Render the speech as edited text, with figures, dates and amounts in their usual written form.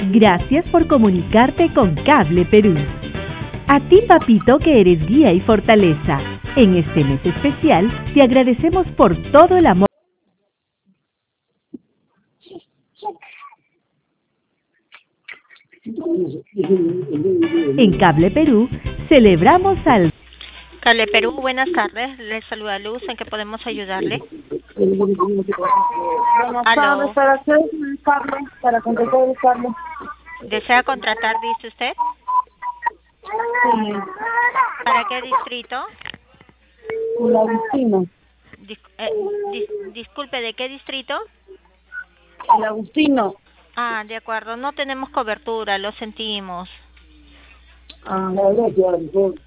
Gracias por comunicarte con Cable Perú. A ti, papito, que eres guía y fortaleza. En este mes especial, te agradecemos por todo el amor. En Cable Perú, celebramos al... Cable Perú, buenas tardes. Les saluda Luz. ¿En qué podemos ayudarle? Buenas tardes, Aló. para qué el cable, para contestar el cable. ¿Desea contratar, dice usted? Sí, ¿Para qué distrito? el Agustino. Disculpe, ¿de qué distrito? El Agustino. Ah, de acuerdo. No tenemos cobertura, lo sentimos. Ah, la verdad,